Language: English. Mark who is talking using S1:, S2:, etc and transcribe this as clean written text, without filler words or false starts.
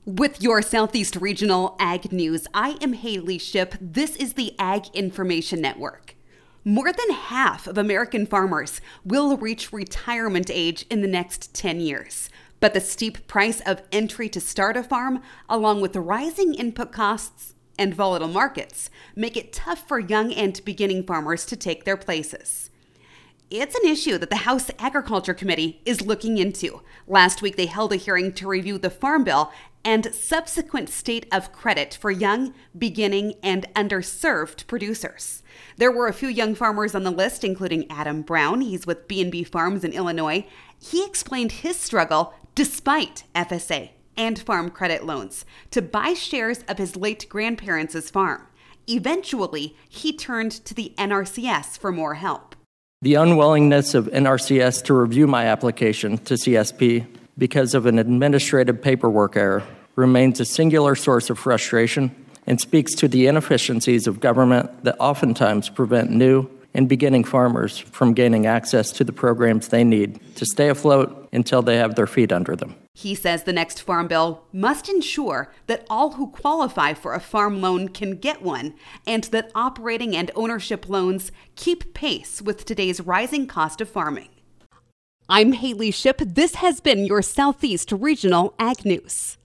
S1: With your Southeast Regional Ag News, I am Haley Ship. This is the Ag Information Network. More than half of American farmers will reach retirement age in the next 10 years. But the steep price of entry to start a farm, along with the rising input costs and volatile markets, make it tough for young and beginning farmers to take their places. It's an issue that the House Agriculture Committee is looking into. Last week, they held a hearing to review the Farm Bill and subsequent state of credit for young, beginning, and underserved producers. There were a few young farmers on the list, including Adam Brown. He's with B&B Farms in Illinois. He explained his struggle despite FSA and farm credit loans to buy shares of his late grandparents' farm. Eventually, he turned to the NRCS for more help.
S2: The unwillingness of NRCS to review my application to CSP because of an administrative paperwork error remains a singular source of frustration and speaks to the inefficiencies of government that oftentimes prevent new and beginning farmers from gaining access to the programs they need to stay afloat until they have their feet under them.
S1: He says the next farm bill must ensure that all who qualify for a farm loan can get one, and that operating and ownership loans keep pace with today's rising cost of farming. I'm Haley Ship. This has been your Southeast Regional Ag News.